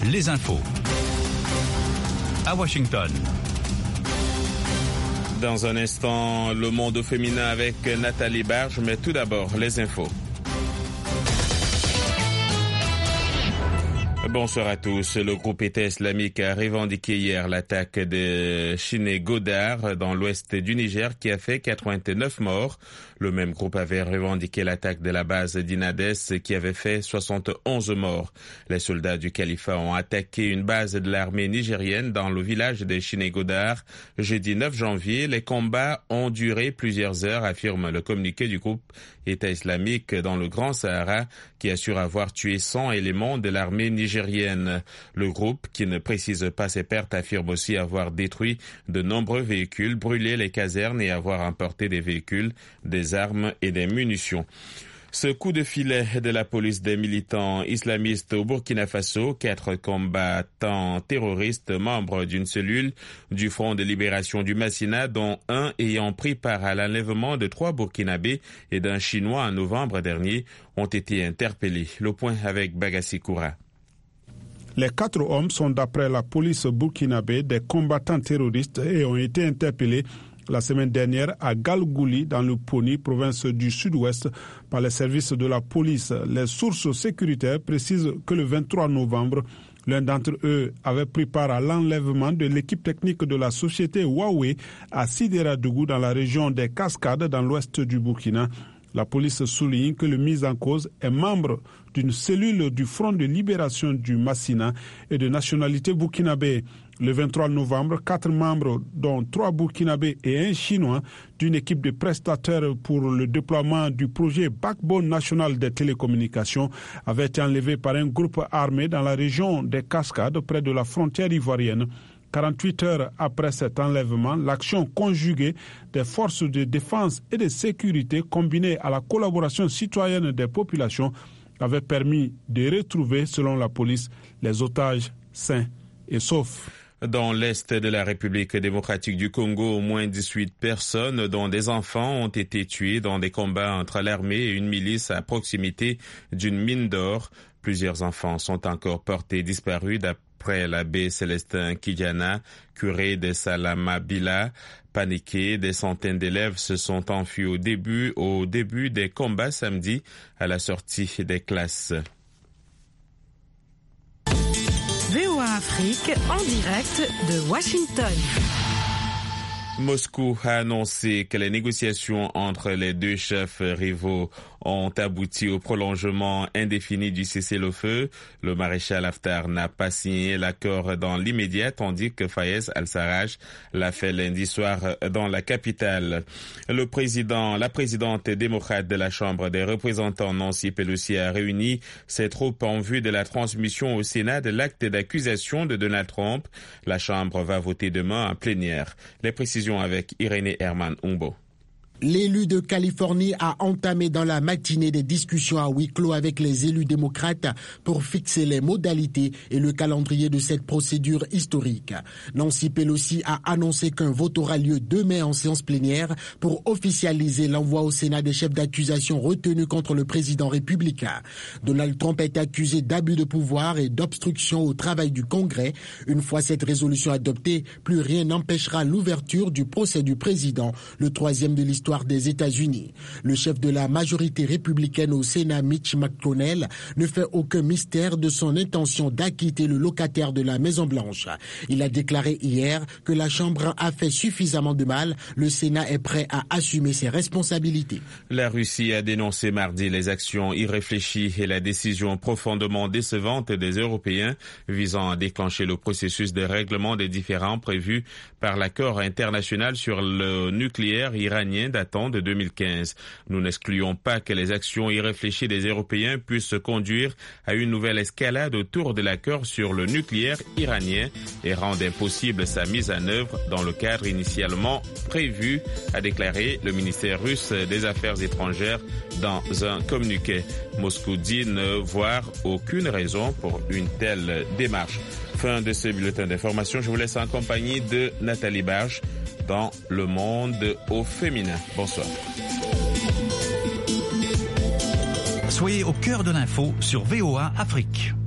les infos. À Washington. Dans un instant, le monde féminin avec Nathalie Barge, mais tout d'abord, les infos. Bonsoir à tous. Le groupe État islamique a revendiqué hier l'attaque de Chiné Godar dans l'ouest du Niger qui a fait 89 morts. Le même groupe avait revendiqué l'attaque de la base d'Inades qui avait fait 71 morts. Les soldats du califat ont attaqué une base de l'armée nigérienne dans le village de Chiné Godar jeudi 9 janvier. Les combats ont duré plusieurs heures, affirme le communiqué du groupe État islamique dans le Grand Sahara qui assure avoir tué 100 éléments de l'armée nigérienne. Le groupe, qui ne précise pas ses pertes, affirme aussi avoir détruit de nombreux véhicules, brûlé les casernes et avoir emporté des véhicules, des armes et des munitions. Ce coup de filet de la police des militants islamistes au Burkina Faso, 4 combattants terroristes membres d'une cellule du Front de libération du Massina, dont un ayant pris part à l'enlèvement de 3 Burkinabés et d'un Chinois en novembre dernier, ont été interpellés. Le point avec Bagassi Koura. Les 4 hommes sont, d'après la police burkinabé, des combattants terroristes et ont été interpellés la semaine dernière à Galgouli, dans le Poni, province du sud-ouest, par les services de la police. Les sources sécuritaires précisent que le 23 novembre, l'un d'entre eux avait pris part à l'enlèvement de l'équipe technique de la société Huawei à Sideradougou, dans la région des Cascades, dans l'ouest du Burkina. La police souligne que le mis en cause est membre d'une cellule du Front de libération du Massina et de nationalité burkinabé. Le 23 novembre, 4 membres, dont 3 Burkinabés et un Chinois, d'une équipe de prestataires pour le déploiement du projet Backbone national des télécommunications, avaient été enlevés par un groupe armé dans la région des Cascades, près de la frontière ivoirienne. 48 heures après cet enlèvement, l'action conjuguée des forces de défense et de sécurité combinée à la collaboration citoyenne des populations avait permis de retrouver, selon la police, les otages sains et saufs. Dans l'est de la République démocratique du Congo, au moins 18 personnes, dont des enfants, ont été tuées dans des combats entre l'armée et une milice à proximité d'une mine d'or. Plusieurs enfants sont encore portés disparus d'après l'abbé Célestin Kijana, curé de Salamabila. Paniqués, des centaines d'élèves se sont enfuis au début des combats samedi à la sortie des classes. VOA Afrique en direct de Washington. Moscou a annoncé que les négociations entre les 2 chefs rivaux ont abouti au prolongement indéfini du cessez-le-feu. Le maréchal Haftar n'a pas signé l'accord dans l'immédiat, tandis que Fayez al-Sarraj l'a fait lundi soir dans la capitale. La présidente démocrate de la Chambre des représentants, Nancy Pelosi, a réuni ses troupes en vue de la transmission au Sénat de l'acte d'accusation de Donald Trump. La Chambre va voter demain en plénière. Les précisions avec Irénée Herman Umbo. L'élu de Californie a entamé dans la matinée des discussions à huis clos avec les élus démocrates pour fixer les modalités et le calendrier de cette procédure historique. Nancy Pelosi a annoncé qu'un vote aura lieu demain en séance plénière pour officialiser l'envoi au Sénat des chefs d'accusation retenus contre le président républicain. Donald Trump est accusé d'abus de pouvoir et d'obstruction au travail du Congrès. Une fois cette résolution adoptée, plus rien n'empêchera l'ouverture du procès du président, le 3e de l'histoire des États-Unis. Le chef de la majorité républicaine au Sénat, Mitch McConnell, ne fait aucun mystère de son intention d'acquitter le locataire de la Maison-Blanche. Il a déclaré hier que la Chambre a fait suffisamment de mal. Le Sénat est prêt à assumer ses responsabilités. La Russie a dénoncé mardi les actions irréfléchies et la décision profondément décevante des Européens visant à déclencher le processus de règlement des différends prévu par l'accord international sur le nucléaire iranien datant de 2015. Nous n'excluons pas que les actions irréfléchies des Européens puissent conduire à une nouvelle escalade autour de l'accord sur le nucléaire iranien et rendre impossible sa mise en œuvre dans le cadre initialement prévu, a déclaré le ministère russe des Affaires étrangères dans un communiqué. Moscou dit ne voir aucune raison pour une telle démarche. Fin de ce bulletin d'information. Je vous laisse en compagnie de Nathalie Barge dans Le Monde au féminin. Bonsoir. Soyez au cœur de l'info sur VOA Afrique.